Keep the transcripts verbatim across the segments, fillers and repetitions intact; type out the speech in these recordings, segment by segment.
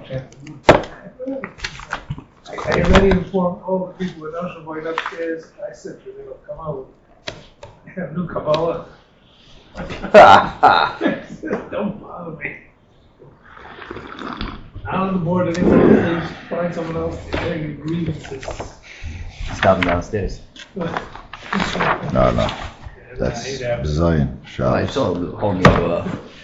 I, I already informed all the people with Usher Boy upstairs. I said to them, they'll come out with a new Kabbalah. Don't bother me. Out on the board, anyone, please find someone else to take your grievances. Stop him downstairs. No, no. That's Zion. I Shabbos. saw him holding the door up.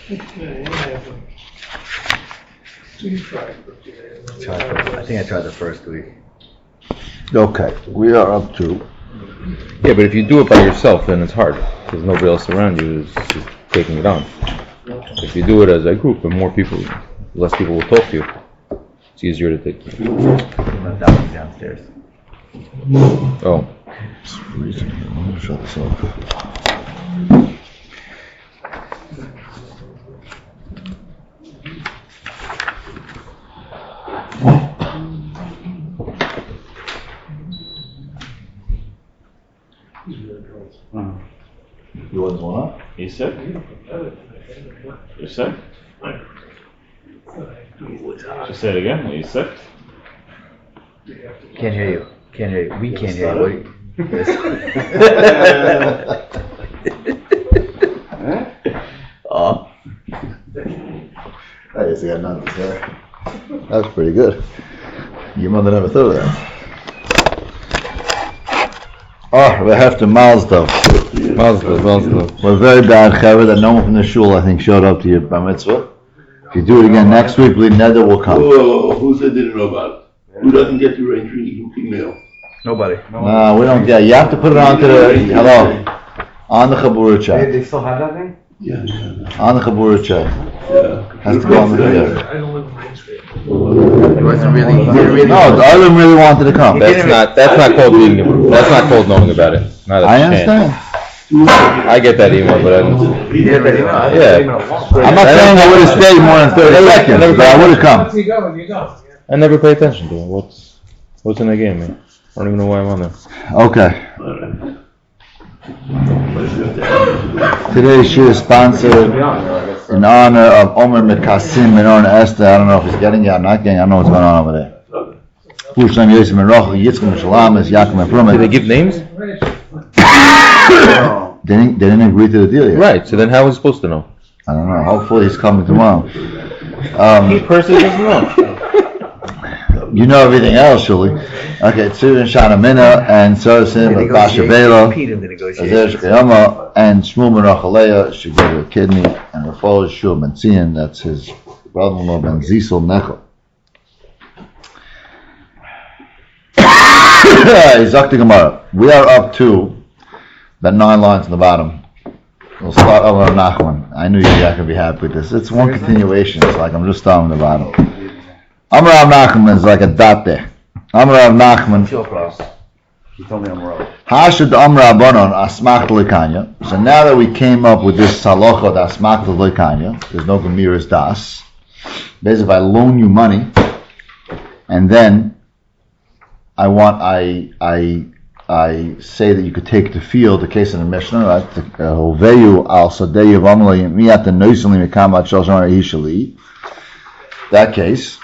You tried for two days. I think I tried the first week. Okay, we are up to. Yeah, but if you do it by yourself, then it's hard because nobody else around you is, is taking it on. If you do it as a group and more people, less people will talk to you, it's easier to take. He left that one downstairs. Oh. It's freezing here. Let me shut this off. You want one up? You sick? You sick? Just say it again. Are you sick? Can't hear you. Can't hear you. We can't hear you. Oh. I guess I got nothing to say. That was pretty good. Your mother never thought of that. Oh, we have to Mazdov. Mazdov, Mazdov. We're very bad, Chaver, that no one from the shul, I think, showed up to your bar mitzvah. If you do it again next week, we Nether will come. Whoa, who said they didn't know about it? Who doesn't get your entry email? Nobody. No, we don't get. You have to put it onto the hello on the Chabura They, chat. they still have that thing? Yeah, yeah, On the Chabura chat. yeah. Has to go on the video. I don't live in Main Street. He wasn't really. He didn't really. No, the other really wanted to come. That's not. That's not called being. That's not called knowing about it. Not a I chance. understand. I get that email, but I don't. Yeah, but you know, I Yeah. didn't even want I'm not saying I would have stayed more than thirty seconds, but I would have come. Once you go, you go. I never pay attention to it. What's What's in the game, man? I don't even know why I'm on there. Okay. Today's show is sponsored in honor of Omer Mekasim and Orna Esther. I don't know if he's getting it or not getting it. I don't know what's going on over there. Pushlam Yosef and Rochel, Yitzchak Shalom, is Yaakov and Did they Frumet. give names? They didn't, they didn't agree to the deal yet. Right. So then, how was he supposed to know? I don't know. Hopefully he's coming tomorrow. Um, personally doesn't know. you know everything else, surely. Okay, Tzivin Shana Mina and Sosim of Basha Bela, Repeat him the Azer negotiations. Shkayama, and Shmuel Ben Rachaleya should go to a kidney, and Rafal Shul Ben Tzion, that's his brother-in-law Ben Zisel Nechel. He's up to Gemara. We are up to about nine lines on the bottom. We'll start over on Nachman. I knew you guys could be happy with this. It's one continuation. It's like I'm just starting on the bottom. Amar Rav Nachman is like a dot there. Amar Rav Nachman. Sure, Klaus. You told me I'm wrong. Hashad Amar Rabbanon Asmach Lekanya. So now that we came up with this halacha that Asmach Lekanya, there's no Gemiras Das. Basically, if I loan you money, and then I want I I I say that you could take the field, the case in the Mishnah, right? Hoveyu al sadeyu v'amalei miyat noisli mikamat shalshon ishali. That case.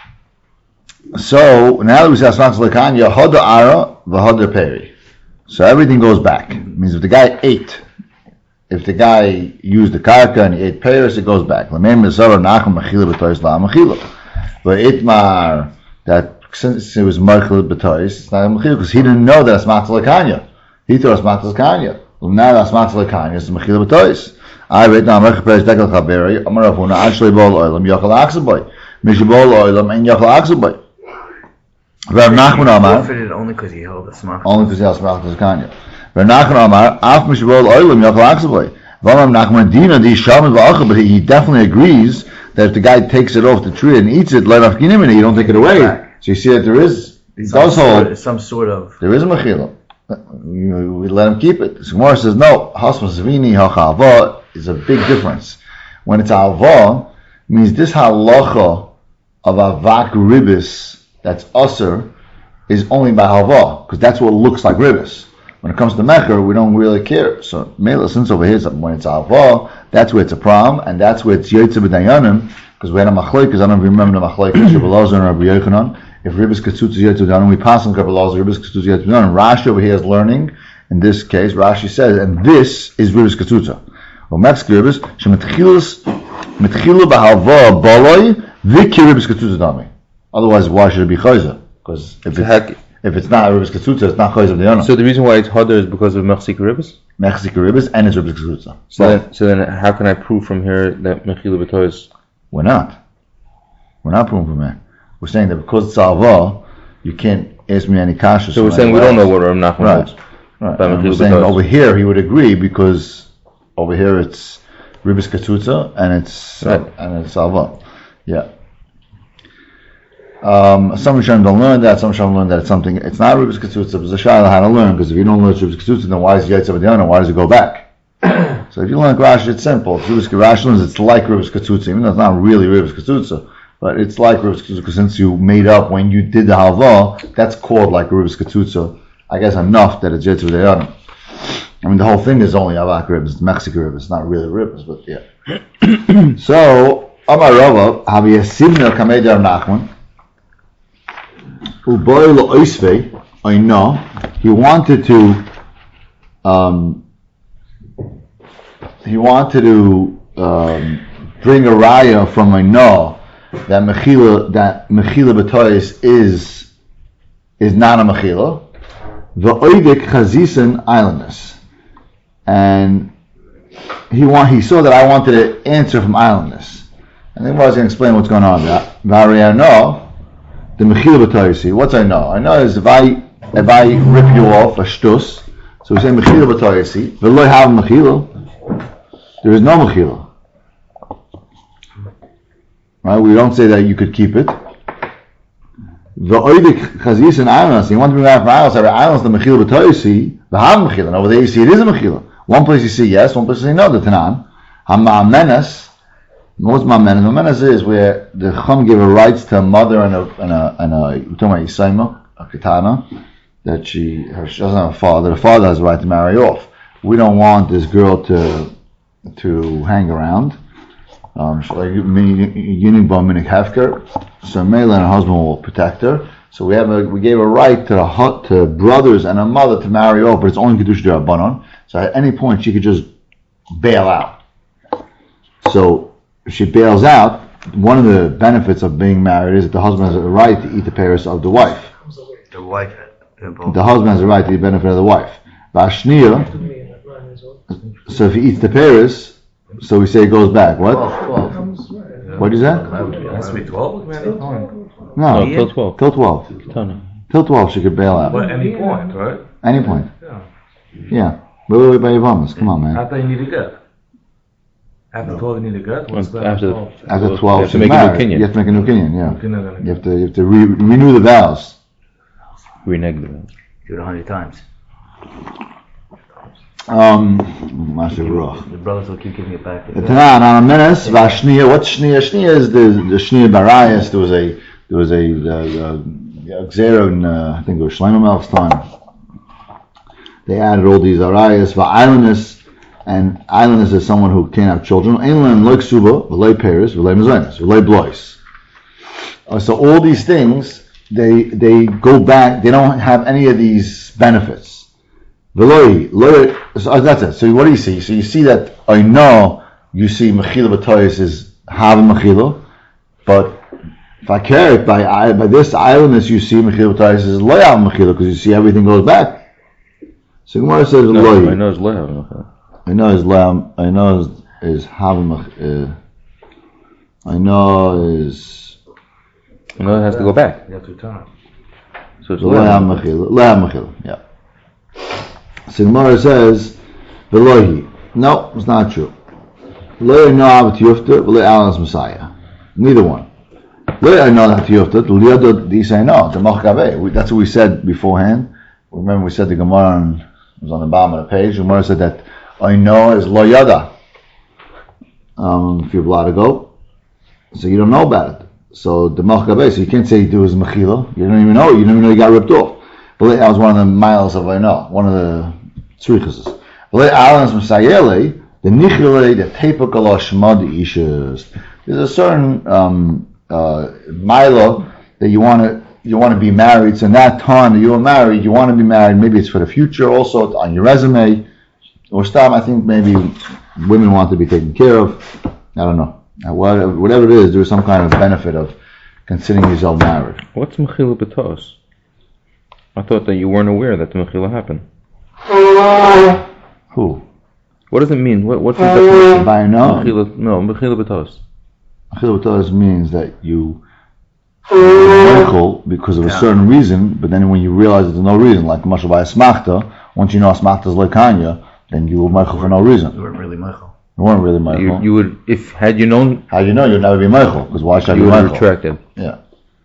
So now that we say asmach lekanya, hoda ara v'hoda peri. So everything goes back. It means if the guy ate, if the guy used the karka and he ate pears, it goes back. L'meim mitzvah nachem mechila b'tois la mechila. But itmar that. Since it was Marchel B'tois, it's not a Mechila, because he didn't know that it's Matzah Lekanya. He thought it's Matzah Lekanya. Well, now that's Matzah Lekanya, it's Mechila B'tois. I read now, Merchel Perez Dekel Chaberi, Amar Avuna, Ashley Bol Oilam, Yochel Aksaboy. Mishi Bol Oilam, and Yochel Aksaboy. Rav Nachman Amar, Forfeited only because he held the smart. only because he has Matzah Lekanya. Rav Nachman Amar, Af Mishi Bol Oilam, Yochel Aksaboy. Valam Nachman Dina, Di Shalman V'achel, but he definitely agrees that if the guy takes it off the tree and eats it, let off Ginimini, you don't take it away. So you see that there is, it does hold, Some sort of. there is a mechila. We let him keep it. So Gemara says, no, hasmas vini ha'chava is a big difference. When it's alva, means this halacha of avak ribis, that's usr, is only by halva, because that's what looks like ribis. When it comes to mecher, we don't really care. So Mela, since over here, when it's alva, that's where it's a prom, and that's where it's yotze b'dayanim, because we had a machlokes. I don't remember the machlokes. Rabbi Elazar and Rabbi Yochanan. If Ribbis Katzutz Yetzu Danan, we pass on Rabbi Elazar. Ribbis Katzutz Yetzu Danan. Rashi over here is learning. In this case, Rashi says, and this is Ribbis Katzutza. Well, Mexic Ribbis shemetchilus metchilu b'halva baloi v'ki Ribbis Katzutza dami. Otherwise, why should it be chayzer? Because if it's if it's not Ribbis Katzutza, it's not chayzer b'dayana. So the reason why it's harder is because of Mechzik Ribbis? Mexic Ribbis and it's Ribbis Katzutza. So then, so then, how can I prove from here that Mechila B'toy is? We're not. We're not proving from there. We're saying that because it's alva, you can't ask me any kashas. So we're saying we don't know what Rav Nachman Right. holds. Right. By And we're Mechila saying B'toy. over here he would agree because over here it's Ribbis Katzutza and it's Right. and it's alva. Yeah. Um, some Rishonim don't learn that. Some Rishonim learn that it's something. It's not Ribbis Katzutza. But it's a shayla how to learn, because if you don't learn Ribbis Katzutza, then why is Yaitzav Adiyana? Why does it go back? So if you learn Rashi, it's simple. If Ribbis Rashi learns, it's like Ribbis Katzutza, even though it's not really Ribbis Katzutza, but it's like Ribbis Katzutza because since you made up when you did the halva, that's called like Ribbis Katzutza. I guess enough that it's Yaitzav Adiyana. I mean, the whole thing is only Avak Ribbis, it's Mexican Ribbis, not really Ribbis, but yeah. So Amar Rava, Havi Yasimna Kamei Dar Nachman. I know he wanted to um, he wanted to um, bring a raya from I know that mechila that mechila b'toyis is is not a mechila the oidik chazisen islandness, and he want he saw that I wanted to answer from islandness, and then I was going to explain what's going on there. Vari no. The mechila b'toyisi. What's I know? I know is if I if I rip you off a shtus, so we say mechila b'toyisi. V'lo have mechila. There is no mechila. Right? We don't say that you could keep it. V'oidik chazis and islands. You want to bring out from islands? Every islands the mechila b'toyisi. The have mechila. And over there you see it is a mechila. One place you see yes, one place you say no. The Tanan hama'amenas. What's Mamenas? Mamenas is where the Chum gave a rights to a mother and a and a and a we're talking about Yisayma, a katana, that she her she doesn't have a father. The father has the right to marry off. We don't want this girl to to hang around. Um, so like Yining Ba Minik Hefker, so Mela and her husband will protect her. So we have a we gave a right to the to brothers and a mother to marry off, but it's only Kedusha D'Rabbanan. So at any point she could just bail out. So if she bails out, one of the benefits of being married is that the husband has a right to eat the parents of the wife. The wife. The husband has a right to the benefit of the wife. Vashniya, so if he eats the parents, so we say it goes back. What? twelve, twelve. What is that? It has to be twelve? No, No, till twelve. till twelve. Tana. Till twelve she could bail out. But at any point, right? Any point. Yeah. Yeah. Wait, wait, wait, by your promise. Come on, man. After you need a gut. After twelve, you need a gut. What's that? After- twelve? After You twelve, have to she's make a new married. kinyan. You have to make a new kinyan, yeah. You're not gonna You have to, you have to re- renew the vows. Reneged it. Do it a hundred times. Um, Masha Baruch. The brothers will keep giving it back. The Tanan on a menace, Vashniya. What's Shniya? Shniya is the the Shniya Barayas. There was a there was a uh, Xero in uh, I think it was Shlomo Melch's time. They added all these Arayas. Va'islandness, and islandness is someone who can't have children. Einland loy ksuba, v'loy peres, v'loy mezainis, v'loy blois. Uh, So all these things, they they go back. They don't have any of these benefits. V'loy, loy, so that's it. So what do you see? So you see that I know you see mechila b'toyis is have a mechila, but if I care it by by this islandness, you see mechila b'toyis is loy have mechila because you see everything goes back. So Gemara says No, loy. I know it's loy. I know is lam. I know is is have a mech- uh, I know is I know it has to go back. You have to return. So it's loy have loy. mechila. Loy have mechila. Yeah. So Gemara says v'lohi. No, it's not true. Loy no avat yufta, v'loy alas messiah. Neither one. Loy I know that yufta. Liyadot disay no. The machkaveh. That's what we said beforehand. Remember we said the Gemara on, it was on the bottom of the page. The Gemara said that I know is lo yada. Um, a few blot ago. So you don't know about it. So the machkaveh. So you can't say there was mechila. You don't even know. You don't even know you got ripped off. But that was one of the miles of I know. One of the tzrichas. The nichile, the tepakala shmad ishas. there's a certain um, uh, milo that you want to you want to be married. So in that time that you were married, you want to be married. Maybe it's for the future, also on your resume, or stop. I think maybe women want to be taken care of. I don't know. Whatever, whatever it is, there's some kind of benefit of considering yourself married. What's Mechila B'Tos? I thought that you weren't aware that the Mechila happened. Who? What does it mean? What, what's the definition? By no. Mechila, no, Mechila B'Tos. Mechila B'Tos means that you mechil because of a certain reason, but then when you realize there's no reason, like Mashal by Asmachta, once you know Asmachta is Lekanya, then you will mechil for no reason. You weren't really Michael. You weren't really mechil. You, you would, if had you known, How do you know you'll never be mechil? Because why should I be you would have mechil? retracted. Yeah.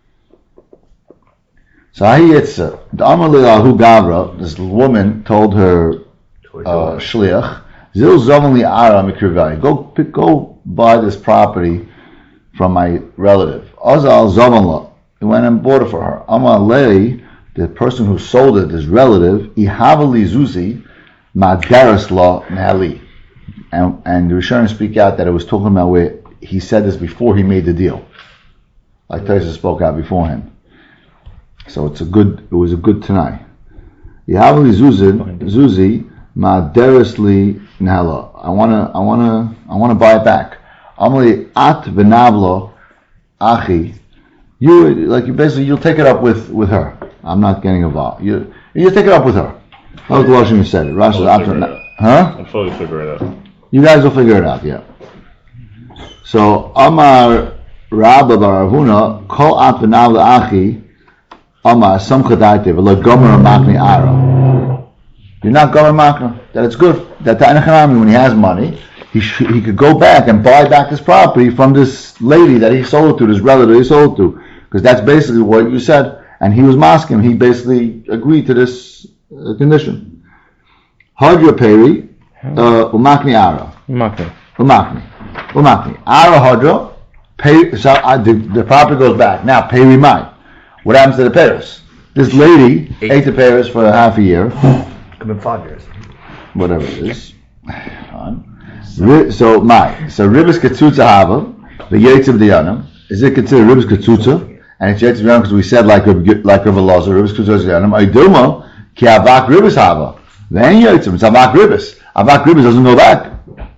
So Hayitzah, the Amalila Hu Gavra, this woman told her uh, shliach, Zil Zovan Ara Mikrivai, go pick, go buy this property from my relative. Azal Zovan, he went and bought it for her. Amalei, the person who sold it, this relative, Ihavali Zuzi, Madaris La Nali. And and the Rishonim speak out that it was talking about where he said this before he made the deal. Like Taisa spoke out before him. So it's a good. It was a good Tanai. Yahavli Zuzi Zuzi Ma'deresli Nala. I wanna. I wanna. I wanna buy it back. Amli At V'Navlo Achi. You like you basically you'll take it up with, with her. I'm not getting involved. You you take it up with her. That was the Lashon who said it. Rashi I'll after figure it out. huh? I'll fully figure it out. You guys will figure it out. Yeah. So Amar Rabba Baravuna Kol At V'Navlo Achi. Amar some chadaite v'lo gomer makni ara. You're not gomer makna. That it's good. That Ta'anachanami, when he has money, he sh- he could go back and buy back this property from this lady that he sold it to, this relative he sold it to, because that's basically what you said. And he was masking. He basically agreed to this uh, condition. Hadra peri umakni ara. Umakni. Umakni. Umakni. Ara hadra. Pay. So uh, the, the property goes back. Now peri mai. What happens to the Paris? This lady ate, ate the Paris for half a year. Could been five years. Whatever it is. So, my. So, Ribis Katsutza Hava, the Yates of Diyanam. Is it considered Ribis Katsutza? And it's Yates of Diyanam because we said like like Rabbi Lazar, Ribis Katsutza Diyanam. Ayduma, Ki Avak Ribis Hava. Then Yates, it's Avak Ribis. Avak Ribis doesn't go back.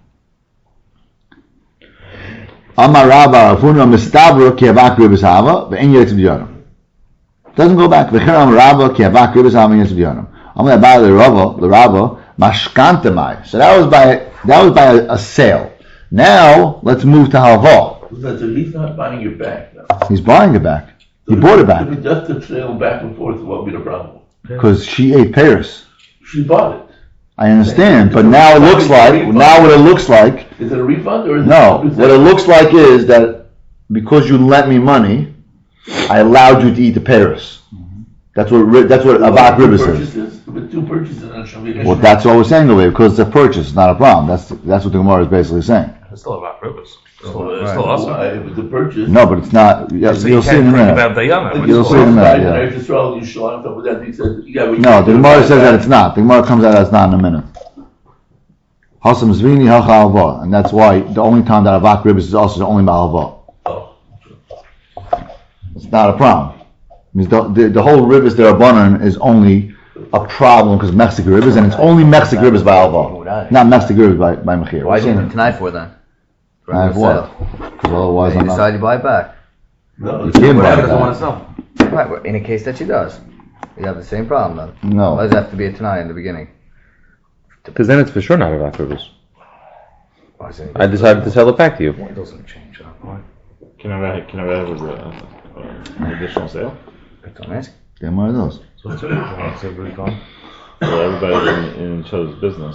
Amar Rabba, Rafuna, Mistabra, Ki Avak Ribis Hava, then Yates of Diyanam. Doesn't go back. V'chiram Rabba ki avak ribas hamin yisv yonam. I'm going to buy the Rabba, the Rabba mashkanta mai. So that was by that was by a, a sale. Now let's move to halva. But he's not buying it back now. He's buying it back. He So bought it if back it's just a sale back and forth, what would be the problem? because she ate Paris. She bought it. I understand, but now it looks like now what it looks like. Is it a refund or is No, it? what it looks like is that because you lent me money, I allowed you to eat the Paris. That's what ri- that's what avak ribas is. With two purchases, and it should be. Well, that's what we're saying the way because it's a purchase, it's not a problem. That's that's what the Gemara is basically saying. It's still about purpose. It's still, Right. it's still awesome. Why? If it's a purchase. No, but it's not. Yeah, So you'll you see in a can't bring minute. about Dayana. If which You'll is see in a cool. minute. Right, yeah. and Eretz Yisrael, you show on top of that, he said, yeah, we No, can the do Gemara it says that back. it's not. The Gemara comes out as not in a minute. Hasam zvini hacha alva, and that's why the only time that avak ribis is also the only ma'alva. Oh. It's not a problem. It means the, the, the whole ribis that are banan is only a problem because Mexican ribis, and it's only Mexican ribis by alva, not Mexican ribis by by mechir. Why did you need tonight for then? For I have the what? sale. Because otherwise Then I'm you not. decide to buy it back. No, You it's can't not buy what it Doesn't want back. to sell. Right, well, in a case that she does. You have the same problem then. No. Why does it have to be a tonight in the beginning? Because then it's for sure not avak ribas. Why is it- I decided to sell it back to you. It doesn't change that point. Can I have, can I have a, a, an additional sale? That's what I'm asking. Then what are those? So it's it's a refund. So everybody in, in each other's business.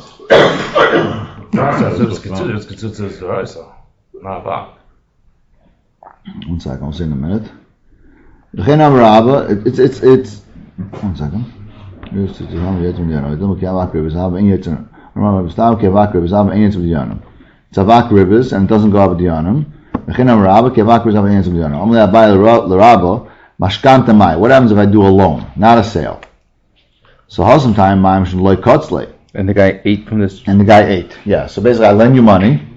So it's considered it's considered as the right, so not about. One second, I'll see in a minute. V'chein amar Rabba, it- it's it's it's. One second. It's avak ribis and it doesn't go up with diyanim. V'chein amar Rabba, ki avak ribis have enyetz diyanim. I'm going to buy the Rabba mashkanta mai. What happens if I do a loan, not a sale? So hasam time ma'am should loy kotzlei. And the guy ate from this. And the guy ate. Yeah. So basically, I lend you money,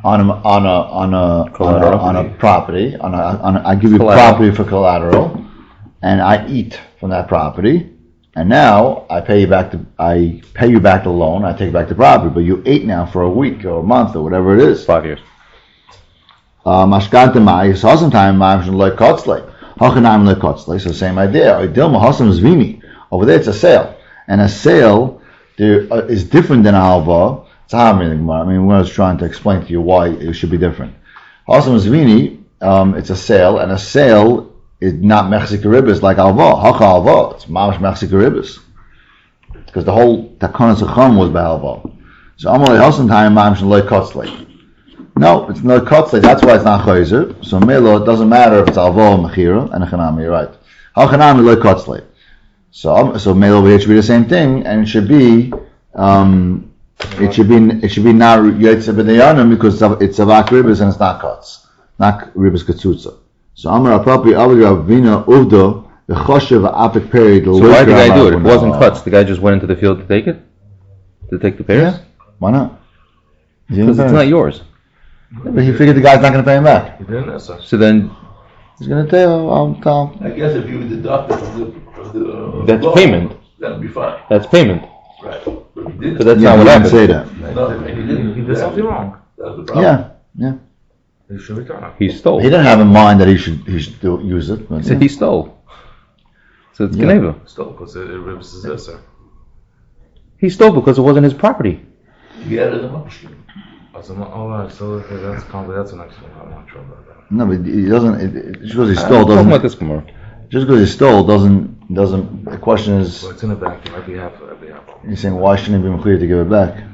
on a, on a, on a, on a, Collateral. on a property, on a, on a, I give you Collateral. property for collateral, and I eat from that property, and now I pay you back the, I pay you back the loan, I take back the property, but you ate now for a week or a month or whatever it is. Five years. Uh, Mashkanta Mai, so sometime Ma'amshin Loy Kotzle. Hachanam Loy Kotzle, so same idea. Dilma Hasam Zvini. Over there it's a sale. And a sale there, uh, is different than a halva. It's a halva in the Gemara. I mean, I was trying to explain to you why it should be different. Hasam Zvini, um, it's a sale, and a sale is not Mechzik Ribis like halva. Hacha halva, it's Mamash Mechzik Ribis. Because the whole Takonas Acham was by halva. So Amalei Hasam time Ma'amshin Loy Kotzle. No, it's not kotzle. That's why it's not chayzer. So melo, it doesn't matter if it's alvo or mechira and a chanami. You're right. How chanami lo kotzle. So um, so melo over here should be the same thing, and it should be um, it should be it should be not yetzer b'dayanim because it's avak ribis and it's not kotz, not ribis katzutza. So amar apapi avli ravina uvdo v'choshev apik peri. So why did the guy do it? It wasn't cuts. The guy just went into the field to take it, to take the pears. Yeah, why not? Because it's not yours. But he figured the guy's not going to pay him back. He didn't answer. So then, He's going to tell I'll tell. I guess if you deduct it from the, from the uh, that's loan, payment. that'd be fine. That's payment. Right. But he didn't. So that's Yeah, not he what didn't happened. say that. No, he didn't. He did something wrong. That's the problem. Yeah, yeah. He should return it. He stole. He didn't have in mind that he should he should do, use it. But He said he stole. So it's Yeah. Geneva. Still, because it, it reverses this, sir. He stole because it wasn't his property. He had it in the machine. So, all right, so okay, that's compli- that's the next one. I'm not sure about that. No, but he doesn't. It, it, just because he I'm stole talking about doesn't. this Gemara. Just because he stole doesn't doesn't. The question is, So it's in the back. It might be half. It might be half. you're saying why shouldn't he be clear to give it back?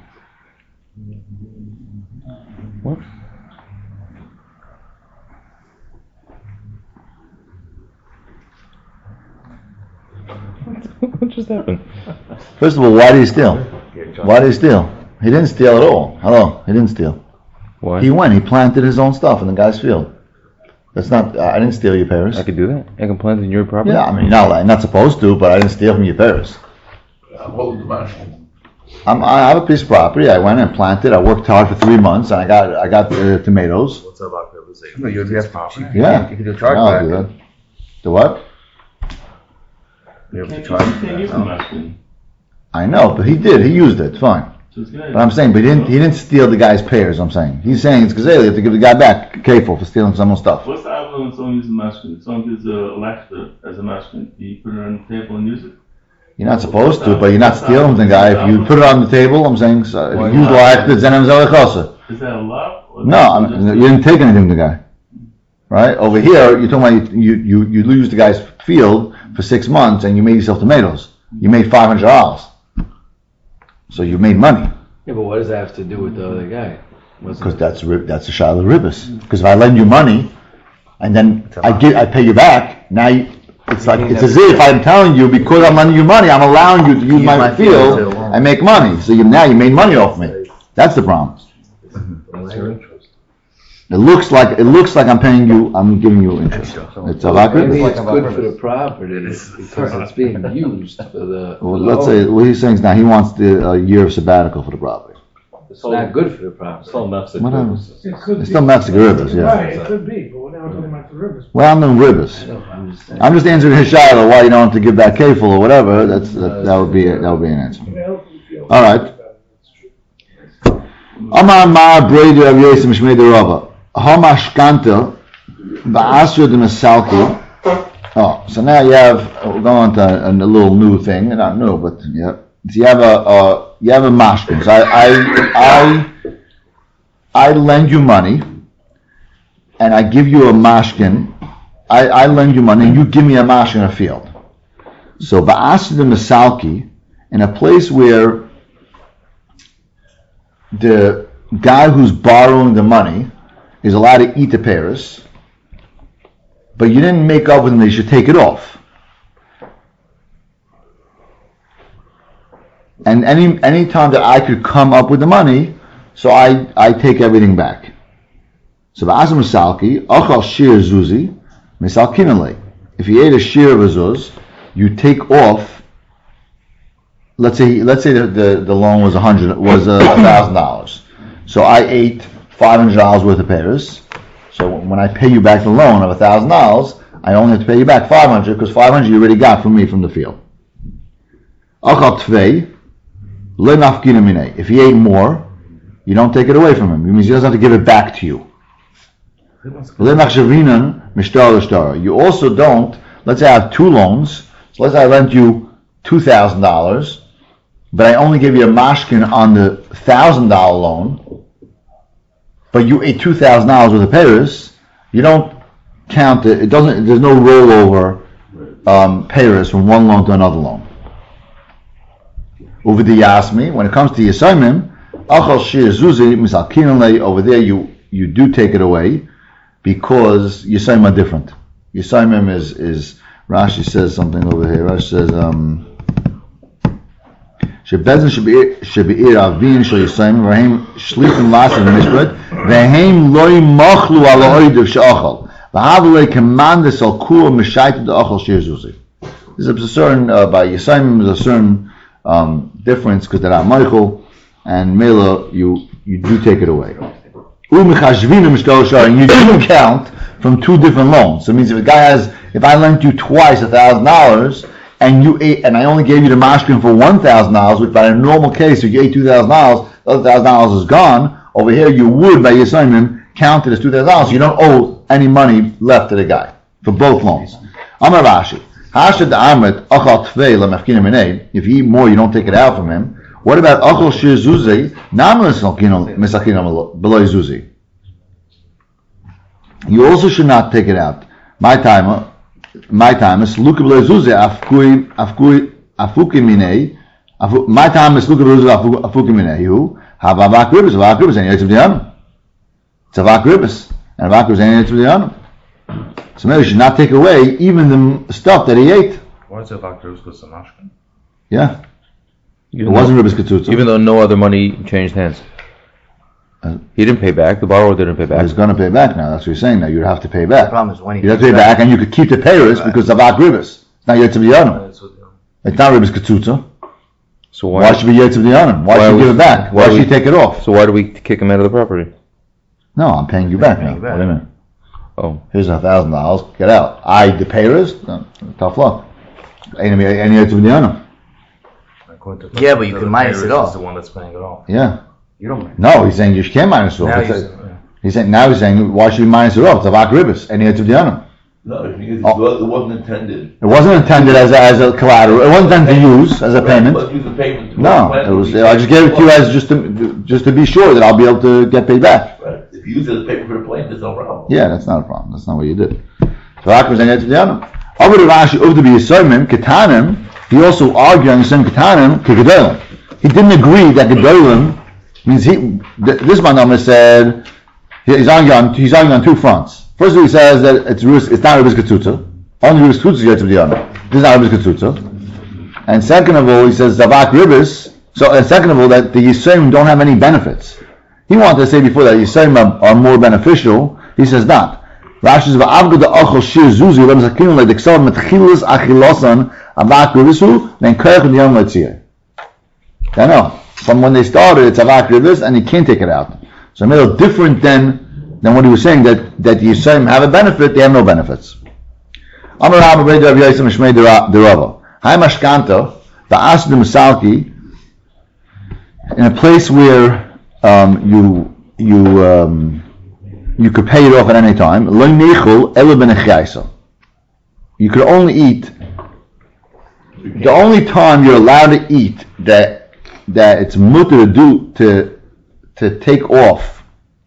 What? What just happened? First of all, why did he steal? Why did he steal? He didn't steal at all. Hello, he didn't steal. Why? He went. He planted his own stuff in the guy's field. That's not. I didn't steal your Paris. I could do that. I can plant in your property. Yeah, I mean, not like, not supposed to, but I didn't steal from your Paris. I'm holding the machine. I'm, I have a piece of property. I went and planted. I worked hard for three months, and I got I got the tomatoes. What's up about privatization? No, you It's have to- property. Yeah, You can do Yeah, I'll do chargeback. that. The what? You have to Can't charge. you can't use the machine. I know, but he did. He used it. Fine. So it's gonna- But I'm saying, but he didn't. He didn't steal the guy's pears. I'm saying he's saying it's gazelle. You have to give the guy back careful for stealing someone's stuff. What's the problem when someone uses a machine? Someone gives a Alexa as a machine. Do you put it on the table and use it? You're not supposed to, but you're not stealing from the guy. If you put it on the table, I'm saying, so if you use like the Zenem Zelechasa. Is that a lot? or No, I just- mean, you didn't take anything from the guy. Right over here, you're talking about you you you lose the guy's field for six months and you made yourself tomatoes. You made five hundred dollars. So you made money. Yeah, but what does that have to do with the other guy? Wasn't Because it- that's ri- that's a shiloh ribis. Because if I lend you money, and then I get I pay you back, now you, it's like it's as if I'm telling you because I'm lending you money, I'm allowing you to use Use my, my field field to- and make money. So you now you made money off me. That's the problem. What's your interest? It looks like it looks like I'm paying you. I'm giving you interest. It's a lot Maybe ribis. it's good for the property because it's being used for the. Well, let's say what he's saying is now he wants the uh, year of sabbatical for the property. It's not good for the property. Whatever. It could It's be. still Mexican rivers, yeah. Right, it could be, but we're now talking about the rivers. Well, I'm doing rivers. No, I'm just saying. I'm just answering his shiloh why you don't have to give back kafel or whatever. That's that, that would be that would be an answer. All right. Amar Ma Brady of Yosem Shmei Rava. Hamashkanta Ba'asur de Mesalki. Oh, so now you have we're going to a, a little new thing, not new, but yeah. So you have a uh, you have a mashkin. So I I I I lend you money, and I give you a mashkin. I, I lend you money, and you give me a mashkin in a field. So ba'asur de Mesalki, in a place where the guy who's borrowing the money is allowed to eat the pears, but you didn't make up with him that you should take it off. And any any time that I could come up with the money, so I, I take everything back. So ba'asur misalki, achal shir zuzi, misalkinale. If he ate a shir of a zuz, you take off. Let's say let's say the, the, the loan was a hundred was a thousand dollars. So I ate five hundred dollars worth of payers. So when I pay you back the loan of one thousand dollars, I only have to pay you back five hundred dollars because five hundred dollars you already got from me from the field. If he ate more, you don't take it away from him. It means he doesn't have to give it back to you. You also don't, let's say I have two loans, so let's say I lent you two thousand dollars, but I only give you a mashkin on the one thousand dollars loan, but you ate two thousand dollars worth of payers, you don't count it, it doesn't, there's no rollover um, payers from one loan to another loan. Over the Yasmi, when it comes to Yisayimim, over there you, you do take it away because Yisayim are different. Yisayimim is, is, Rashi says something over here. Rashi says, um, Shebezin shebe'ir avin shel Yisayim, v'heim shlichim lasim mishpat, v'heim loy mochlu al ha'oidev she'achal, v'havalei commandus al kul mishayt de'achal she'ezuzi. There's a certain, uh, by Yisayim, there's a certain um, difference because they're not Michael, and Mela, you, you do take it away. And you do count from two different loans. So it means if a guy has, if I lent you twice a thousand dollars, and you ate, and I only gave you the mashkin for one thousand dollars, which by a normal case, if you ate two thousand dollars, the other thousand dollars is gone. Over here, you would by Yisayimim count it as two thousand dollars. You don't owe any money left to the guy for both loans. Amar Rashi, Hashad Amrit Achal Tvei LaMefkinim Minei. If you eat more, you don't take it out from him. What about Achal Shir Zuzi? You also should not take it out. My time, my time is Luka Beloy Zuzi Afkui Afkui Afuki Minei. My time is Luka Beloy Zuzi Afuki Minei. You have Avak Ribis, Avak Ribis, and Yetzim Dianum. It's Avak Ribis, and Avak Ribis, and Yetzim Dianum. So maybe you should not take away even the stuff that he ate. Why is it Avak Ribis because of mashkin? Yeah. Even it wasn't Ribis Ketzutza. Even though no other money changed hands. Uh, he didn't pay back. The borrower didn't pay back. He's going to pay back now. That's what you're saying now. You'd have to pay back. The problem is when he You'd have to pay back, back and you could keep the payers because of Avak Ribis. It's not Yetzim Dianum. It's not Ribis Ketzutza. So why, why should it be Yetzim Dianum? Why, why should you give it back? Why, why should you take it off? So why do we kick him out of the property? No, I'm paying you back now. What do you mean? Oh. Here's a thousand dollars. Get out. I, the payers, no, tough luck. Ain't any Yetzim Dianum. Yeah, but you can minus it off. The one that's paying it off. Yeah. You don't. No, he's saying you can't minus it off. He's, a, yeah. he's saying now he's saying why should you minus it off? It's Avak Ribis and Yetzim Dianum. No, because oh. it wasn't intended. It wasn't intended as a, as a collateral. It wasn't intended to use as a payment. But use a payment. No, it was. I just gave it to you as just to just to be sure that I'll be able to get paid back. Right. If you use it as a payment for the plane, there's no problem. Yeah, that's not a problem. That's not what you did. So Avak Ribis and Yetzim Dianum. Over the Rashi, over the Yisayimim Ketanim, he also argued on the same Ketanim Kegedolim. He didn't agree that Gedolim means he. Th- this Manama said he's arguing on he's arguing on two fronts. First of all, he says that it's it's not Ribis Ketzutza. Only Ribis Ketzutza is Yetzim Dianum. This is not Ribis Ketzutza. And second of all, he says Zavak Ribis. So, and second of all, that the Yisayim don't have any benefits. He wanted to say before that Yisayim are, are more beneficial. He says not. Rashi says va'avgad achol shir zuzi lem zakin le dexel metchilas achilosan Avak Ribisu then Kerch and Yom Letziyah. I know. From when they started, it's Avak Ribis, and you can't take it out. So a little different than than what he was saying, that that the Yisayim have a benefit, they have no benefits. Amar Rabbi Rav Yosef Mishmei Derava. Hai Mashkanta, Va'as de Misalki, in a place where um, you you um, you could pay it off at any time. Lo neichul ela ben echaysa. You could only eat. The only time you're allowed to eat that that it's mutter to do to to take off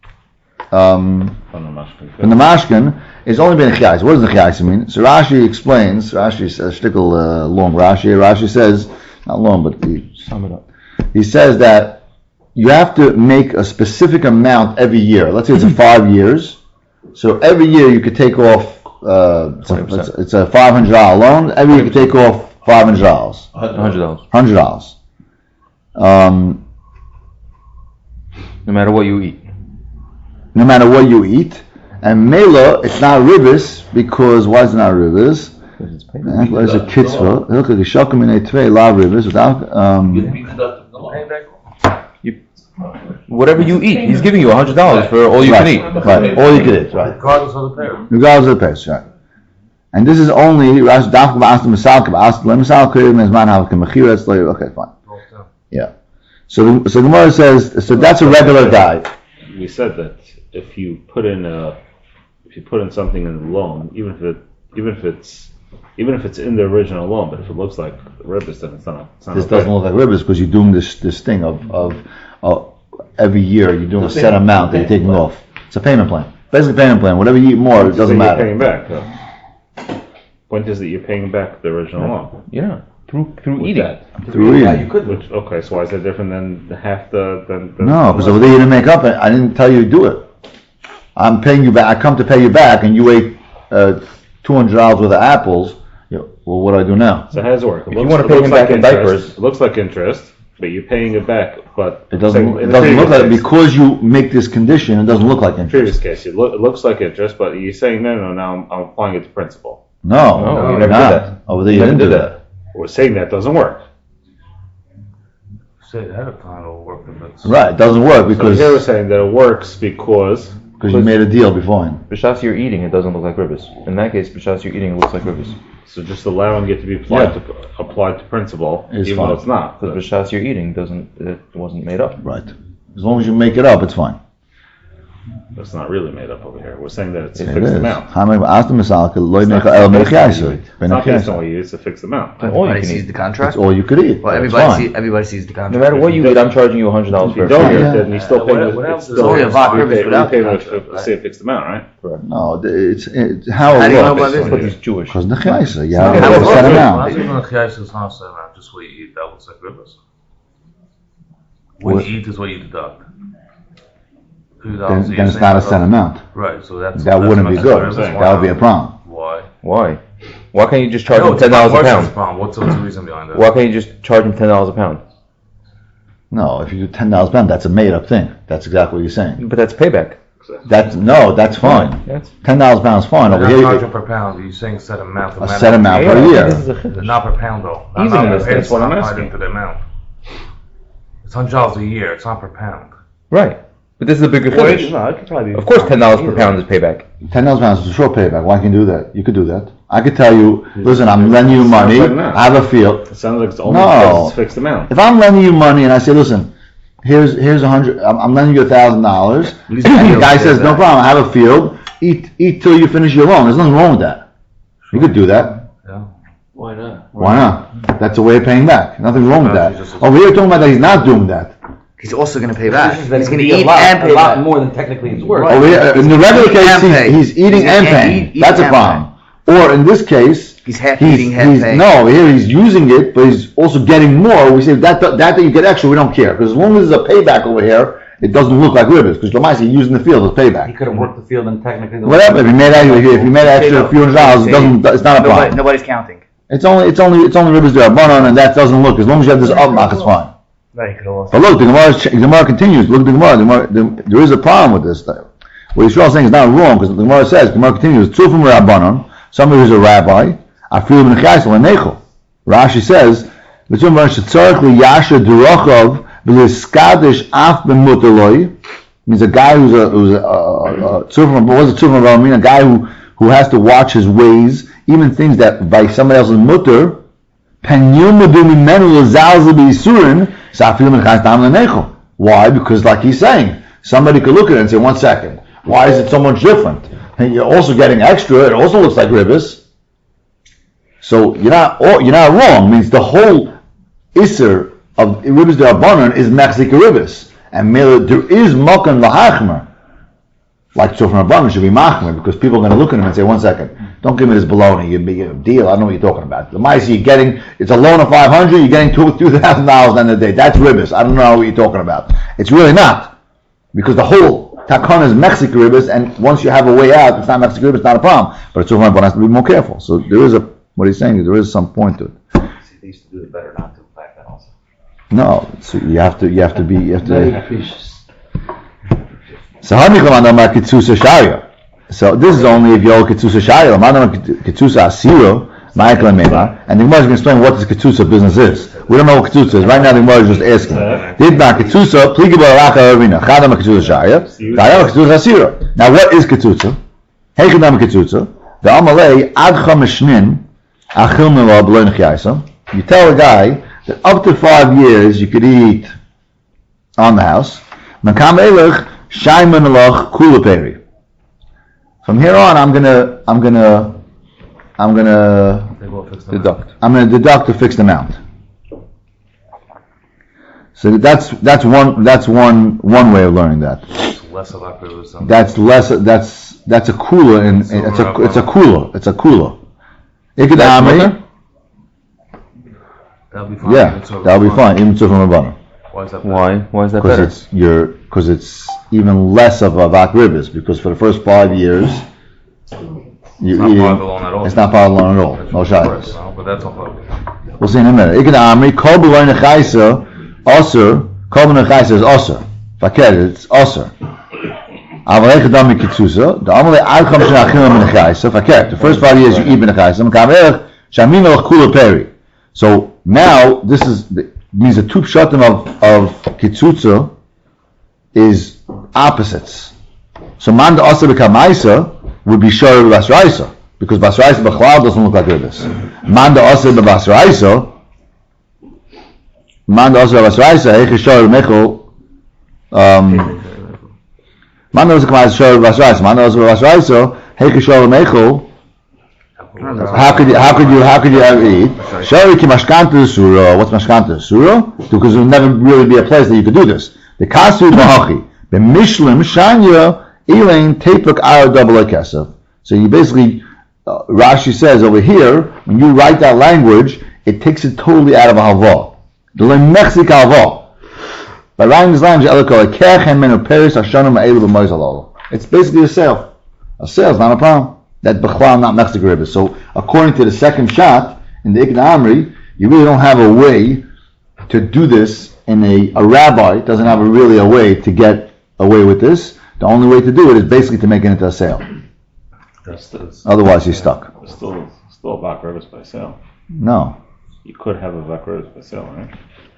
um, from the mashkin is only ben echaysa. What does the echaysa mean? So Rashi explains. Rashi says shtickle uh, long Rashi. Rashi says not long, but he, sum it up. He says that you have to make a specific amount every year. Let's say it's a five years. So every year you could take off. Uh, it's, a, it's, it's a five hundred dollar loan. Every year you could take off five hundred dollars. Hundred dollars. Hundred dollars. Um, no matter what you eat. No matter what you eat, and Mela, it's not ribis because why is it not ribis? Because it's paid. There's a kitzvah. Look like a shakum in a tvei la ribis without. Um, You Whatever you eat, he's giving you a hundred dollars for all you right, can eat. Right, all you can eat, right. Regardless of the pair. Regardless of the pace, right. And this is only, Rashi Dafka Ba'asta Misalka Ba'asta Le Misalka Mezman Havka Mechira Etzlo. Okay, fine. Yeah. So, the- so Gemara says, so that's a regular guy. We said that if you put in a, if you put in something in the loan, even if it, even if it's, even if it's in the original loan, but if it looks like ribbis, then it's not. It's not This okay. doesn't look like ribbis because you're doing this this thing of of uh, every year you're doing a set amount that you're taking off. It's a payment plan. Basically, payment plan. Whatever you eat more, it doesn't You're matter. paying back. Though. Point is that you're paying back the original loan. Yeah, through through With eating. that. Through Yeah, eating. you could. Which okay, so why is that different than the half the than? the No, because over there you didn't make up. I didn't tell you to do it. I'm paying you back. I come to pay you back, and you ate uh, two hundred dollars worth of apples. You know, well, what do I do now? So how does it work? It If you looks- wanna it pay looks him back like in interest. diapers- It looks like interest, but you're paying it back. But It doesn't. in It the doesn't look like previous case- because you make this condition. It doesn't look like In the previous interest. case, it, look, it looks like interest, but you're saying no, no. Now I'm, I'm applying it to principal. No, No, you're you never did not. that. Over there you, You didn't never do did that. We're saying that doesn't work. Say it ahead of time, it'll work if it's. Right, it doesn't work So because here we're saying that it works because because you made a deal beforehand. B'shas you're eating, it doesn't look like ribbis. In that case, b'shas you're eating, it looks like ribbis. so just allowing it to be applied Yeah. to applied to principal, It's even fine. though it's not. Because b'shas you're eating doesn't, it wasn't made up. Right. As long as you make it up, it's fine. That's not really made up over here. We're saying that it's a It fixed is. amount. Hamay Asta Misalka Lo It's not- Necha El it's not Melchiasa. based on It's not based on what you eat, it's a fixed amount. But All you everybody can sees eat. the That's contract. all you could eat. Well, That's everybody fine. sees. Everybody sees the contract. No matter what you eat, I'm charging you a hundred dollars If for you a don't pair. eat Yeah. it, then you still Uh, pay what- the, what it's else is still, only a vodka we ribbis pay, without we pay the the, contract, the, say a fixed amount, right? No, it's, it's how How it do you know works. about this? But he's Jewish. Because Nechaisa, you How have it a set works. amount. Not even a chiyas is not a set amount, just what you eat, that looks like ribbis. What What- you eat is what you deduct. Two Then, dollars. then it's not a set amount. Right, so that's. That that's wouldn't be that's good. ribbis. Why That would be a not? problem. Why? Why? Why can't you just charge No, him it's ten dollars a not pound? Marshall's problem. What's, what's the reason behind that? Why can't you just charge him ten dollars a pound? No, if you do ten dollars pound, that's a made up thing. That's exactly what you're saying. But that's payback. That's no, that's fine. That's Ten dollars pound is fine. You're Over not here, charging you- per pound, you're saying set amount. a set amount Yeah, per I think year. this is a chiddush. Not per pound though. Not, Even not in per this pound, case, it's what I'm not tied asking. into the amount. It's hundred dollars a year, it's not per pound. Right. But this is a bigger Well, chiddush. no, it could probably be. Of course, ten dollars per pound is payback. Ten dollars pound is a short payback. Why can you do that? You could do that. I could tell you, listen, I'm lending you money. I have a field. It sounds like it's only No. because it's a fixed amount. If I'm lending you money and I say, listen, here's here's a hundred. I'm, I'm lending you a thousand dollars. The Least I know guy is says, no that. problem. I have a field. Eat eat till you finish your loan. There's nothing wrong with that. You could do that. Yeah. Why not? Why not? That's a way of paying back. Nothing wrong with that. Just- Over here, talking about that he's not doing that. He's also going to pay back. This is that He's it going could to be eat a lot, and pay a lot back. more than technically it's worth. Over here, in the regular Eat and case, pay. he's, he's eating He's and eat- paying. eat- eat That's a and problem. Or in this case, He's half he's, eating, half he's paying. no. Here he's using it, but he's also getting more. We say that that that you get extra, we don't care because as long as there's a payback over here, it doesn't look like ribbons because Lamaisi using the field as He payback. could have worked the field and technically. the- Whatever. If you made that, if you made an extra few hundred dollars, it doesn't. It's not a Nobody, problem. nobody's counting. It's only it's only it's only ribbons there, Rabbanon, and that doesn't look. As long as you have this upmark, it's fine. Right, he could have lost. But look, the Gemara, the Gemara continues. Look at the Gemara. The Gemara the, there is a problem with this. Thing. What Yisrael is saying is not wrong because the Gemara says, the Gemara continues, two from Rabbanon, somebody who's a rabbi, Afilu ben Chaysel and Nechel. Rashi says, V'tzum Baruch Shetzarech liyasher durochav v'liskadish af ben mutaloi, means a guy who's a who's a, a, a, a tzur what does a tzur from mean? A guy who who has to watch his ways, even things that by somebody else's mutter. Why? Because like he's saying, somebody could look at it and say, one second, why is it so much different? And you're also getting extra, it also looks like ribbis. So you're not you're not wrong. It means the whole Isser of ribbis derabanan is Mexica ribbis. And there is makan lahachmer. Like so from Rabbanan should be machmer because people are going to look at him and say, one second, don't give me this baloney, you big deal, I don't know what you're talking about. The mice you're getting, it's a loan of five hundred, you're getting two two thousand dollars at the end of the day. That's ribbis. I don't know what you're talking about. It's really not. Because the whole takon is Mexican ribbis, and once you have a way out, it's not Mexican ribbis, it's not a problem. But it's over Rabbanan has to be more careful. So there is a what he's saying is there is some point to it. See, they used to do it better not to back then also. No, so you have to you have to be you have Very to capricious. So how many command on Kitsusa Sharia? So this is only if you owe Kitsusa Sharia. Command on Kitsusa Asiro. Michael and Mema, and the Gemara is going to explain what this Ketutza business is. We don't know what Ketutza is. Right now the Gemara is just asking. Did not Ketutza, Pligibah Raka Arvina, Chadam Ketutza Shaya, Chadam Ketutza Asira. Now what is Ketutza? Hechadam Ketutza, the Amalei, Adcha Meshnin, Achil Mela B'loi Nechiaisa. You tell a guy that up to five years you could eat on the house. Makam Elech, Shaiman Alach, Kula Peri. From here on, I'm gonna, I'm gonna, I'm gonna Deduct. I'm gonna deduct a fixed amount. So that's that's one that's one one way of learning that. It's less of Akribus than That's less. That's that's a kula, and it's a it's a kula. It's a kula. Ikadami. that'll be fine. Yeah, It's over that'll be one. fine. Even to from Rabbana, Why is that? Why? Why is that because better? it's your because it's even less of a vakribis, because for the first five years you're It's not eating. part of the loan at all. It's not part of the loan at all. That's No what shaylas. it is, But that's all. We'll see in a minute. Ikad Amri, Kol B'loy Nechaisa, Osir, Kol B'loy Nechaisa is Osir. Faket, it's Osir. Avalei Chadam Mikitzusa, the Amalei Ad Cham Shenachilim Nechaisa, Faket. The first five years you eat Nechaisa, Mekamerech, Shamin Elach Kula Peri. So now, this is, means the two pshatim of, of Kitzutza is opposites. So Manda Osir B'Kamaisa would be Shor B'Basraisa, because Basraisa B'Chlal doesn't look like this. Manda Osir B'Basraisa, Manda Osir B'Basraisa, Eich Shor B'Mechel, um, Manda Osir B'Kamaisa Shor B'Basraisa, Manda Osir B'Basraisa, Eich Shor B'Mechel. How could you, how could you, how could you ever eat? Shori ki mashkanta surah. What's mashkanta surah? Because there would never really be a place that you could do this. The kasu b'hachi, b'mishlim shanya elaine tepuk ara double kesef. So you basically, uh, Rashi says over here, when you write that language, it takes it totally out of a halva. The lemechzik halva. By writing this language, it's basically a sale. A sale is not a problem. That b'chlal not mechzik ribbis. So according to the second shot in the Ikna Amri, you really don't have a way to do this in a, a rabbi doesn't have a, really a way to get away with this. The only way to do it is basically to make it into a sale. That's, that's, Otherwise he's stuck. It's still, still a vakribus by sale. No. You could have a vakribus by sale, right?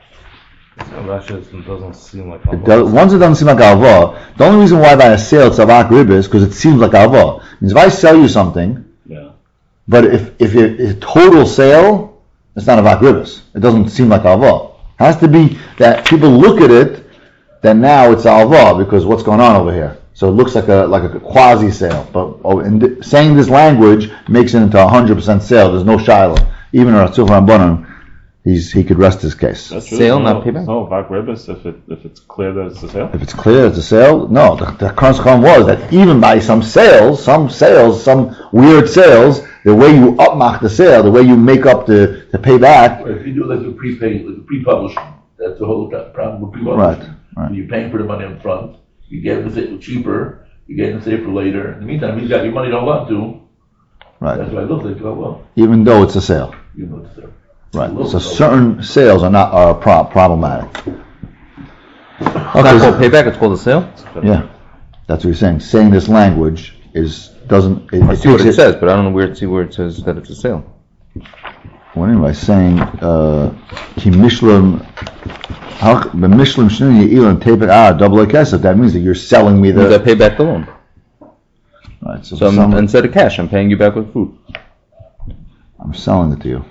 Rashi doesn't seem like. It does, once it doesn't seem like alva, the only reason why by a sale it's a vak ribbis is because it seems like alva. Means if I sell you something, Yeah. but if if it is total sale, it's not a vak ribbis. It doesn't seem like alva. It has to be that people look at it, then now it's alva because what's going on over here. So it looks like a like a quasi sale. But oh, in th- saying this language makes it into a hundred percent sale. There's no shiloh. Even Ratzuf Rambanan, he's he could rest his case. That's Sale, no, not payback? No, vakribus if it if it's clear that it's a sale. If it's clear it's a sale, no. The, the consequence was that even by some sales, some sales, some weird sales, the way you upmark the sale, the way you make up the, the payback, Or if you do like a prepay, like a pre-publishing, that's the whole problem with pre-publishing. Right, right. You're paying for the money up front, you get it the cheaper, you get it the for later. In the meantime, he's got your money don't want to. right? That's why I look like, oh well, Even though it's a sale, you know it's there. right? So certain sales are not are pro- problematic. It's not called Okay, payback, it's called a sale. yeah, that's what he's saying. Saying this language is doesn't. It, I it see what takes it says, but I don't know where it see where it says that it's a sale. What anyway? Saying ki mishlam, the mishlam shnei ilan tepet ah double kesef. That means that you're selling me Means I the pay back the loan. right. So, So I'm, some- instead of cash, I'm paying you back with food. I'm selling it to you.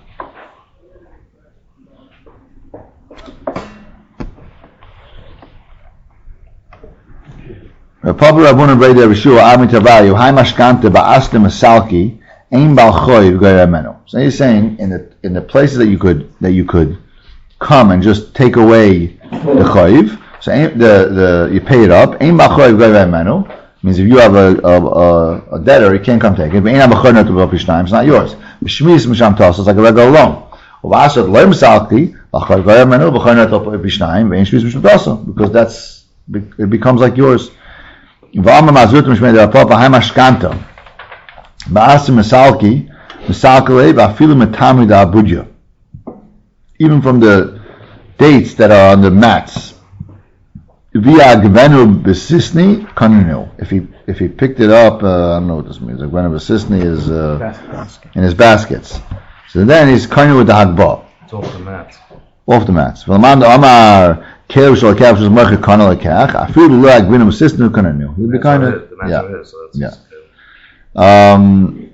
Rabbi Rabbun Brei de Rishua Ami Tavayu Hai Mashkanta Ba'asle Masalki Ein Bal Choy V'Goy Amenu. So he's saying in the in the places that you could that you could come and just take away the choiv. So ein- the the you pay it up. Ein Bal Choy V'Goy Amenu means if you have a a, a, a debtor, you can't come take it. But Ein Bal Choy Not V'Goy Pishnaim, it's not yours. B'Shmis Misham Tos, it's like a regular loan. Uvashat Loy Masalki Bal Choy V'Goy Amenu B'Choy Not V'Goy Pishnaim V'Ein Shmis Misham Tos, because that's it becomes like yours. V'amar mazut mishmei derapot v'hai mashkanta ba'asim misalki misalkele v'afilu metami da'abudya. Even from the dates that are on the mats, via gvenu b'sisni kaninu. If he if he picked it up, uh, I don't know what this means. Gvenu b'sisni is uh, in his baskets. So then he's kind of with the Hagbah. It's off the mat. Off the mats. V'laman the Amar Kev Shal Kev Shal Merchik Kana Lekach. Afidu Lo Agbinim Sistenu Kananu. He'd be That's kind what of it- the mat's yeah. what it is, so that's Yeah. just good. Um,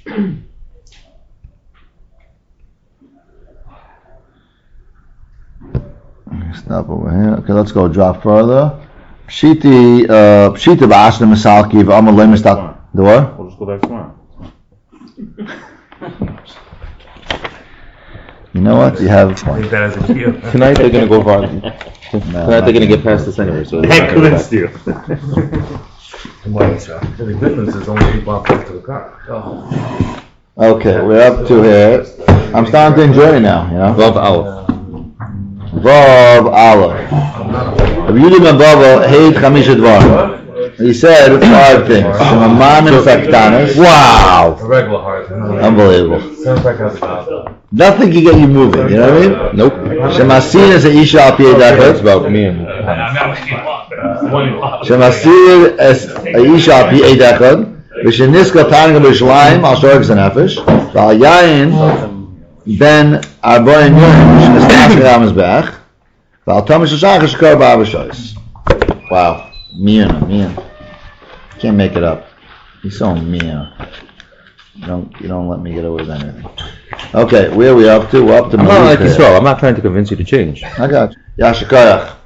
stop over here. Okay, let's go drop further. Pshiti, uh, Pshiti ba'asna misalki v'amal le mistal. The what? We'll just go back tomorrow. You know what? You have a I point. think that as a cue. Tonight they're gonna go far. Tonight they're gonna get past this anyway. So I convinced you. Well, so, the good news is only eight blocks left to the car. Oh. Okay, we're up to here. I'm starting to enjoy it now, you know? Vav Aleph. Vav Aleph. Rabbi Yehuda ben Bava heit chamisha dvar. He said five things. Shemaman and Faktanis. Wow! A regular heart. Unbelievable. Sounds like a job. Nothing can get you moving, you know what I mean? Nope. Shemasin is a isha al piyei That's dachot. about me and Shemasin is a isha al piyei dachot. V'sheniska tanga b'shlayim al shorek zanefesh. V'al yayin ben arboin yorim. V'sheniska shachar mizbech. V'al tomish shachar shkar ba'avashois. Wow. Mian, mian. Can't make it up. He's so mean. You don't, you don't let me get away with anything. Okay, where are we up to? We're up to I'm not like Malika. Yisrael. I'm not trying to convince you to change. I got you. Yashikayach.